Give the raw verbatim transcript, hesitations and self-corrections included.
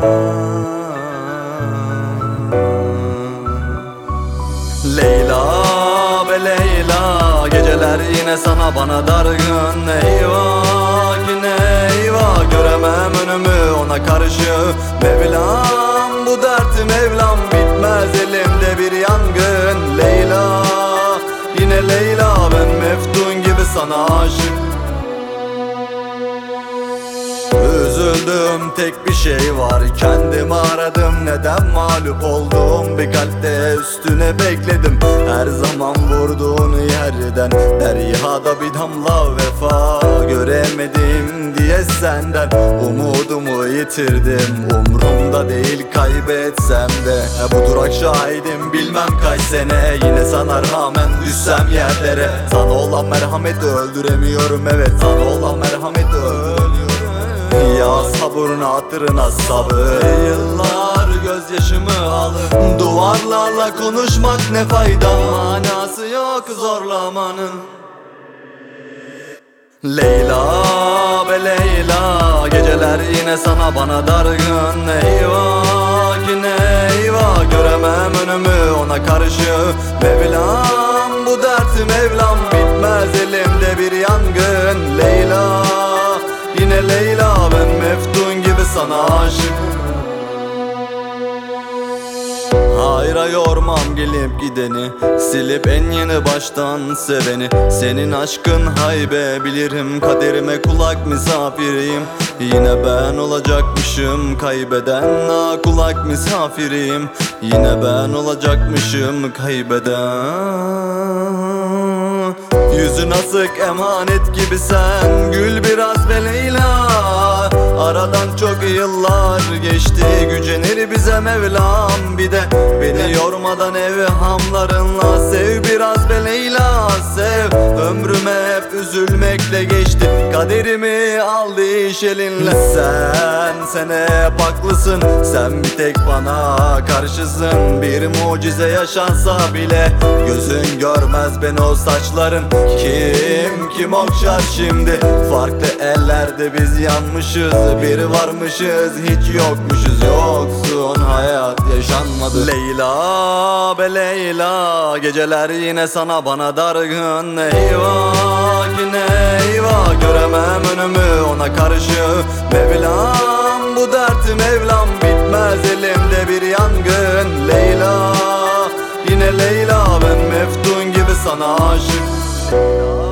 Leyla be Leyla, geceler yine sana bana dargın. Eyvah yine eyvah, göremem önümü ona karşı. Mevlam bu dertim Mevlam, bitmez elimde bir yangın. Leyla yine Leyla, ben Meftun gibi sana aşık. Üzüldüm, tek bir şey var, kendimi aradım. Neden mağlup oldum, bir kalpte üstüne bekledim. Her zaman vurduğun yerden deryada bir damla vefa göremedim diye senden umudumu yitirdim. Umrumda değil kaybetsem de, bu durak şahidim bilmem kaç sene. Yine sana rağmen düşsem yerlere, sana olan merhameti öldüremiyorum. Evet, sana olan merhameti öldüremiyorum. Ya sabırın hatırına sabır, yıllar gözyaşımı alır. Duvarlarla konuşmak ne fayda, manası yok zorlamanın. Leyla be Leyla, geceler yine sana bana dargın. Eyvah yine eyvah, göremem önümü ona karşı. Mevlam bu dertim Mevlam, bitmez elimde bir yangın. Leyla yine Leyla, ben Meftun gibi sana aşık. Hayra yormam gelip gideni, silip en yeni baştan seveni. Senin aşkın haybe, bilirim kaderime kulak misafiriyim. Yine ben olacakmışım kaybeden, ha kulak misafiriyim. Yine ben olacakmışım kaybeden. Yüzün asık emanet gibi sen, gül biraz be Leyla. Aradan çok yıllar geçti, gücenir bize Mevlam. Bir de beni yormadan evhamlarınla sev biraz be Leyla, sev. Ömrüme hep üzülmekle geçti, kaderimi aldı iş elinle. Sen, sen hep haklısın, sen bir tek bana karşısın. Bir mucize yaşansa bile gözün görmez beni o saçların. Kim kim okşar şimdi, farklı ellerde biz yanmışız. Bir varmışız hiç yokmuşuz, yoksun hayat yaşanmadı. Leyla be Leyla, geceler yine sana bana dargın. Eyvah yine eyvah, göremem önümü ona karşı. Mevlam bu dertim Mevlam, bitmez elimde bir yangın. Leyla yine Leyla, ben Meftun gibi sana aşık.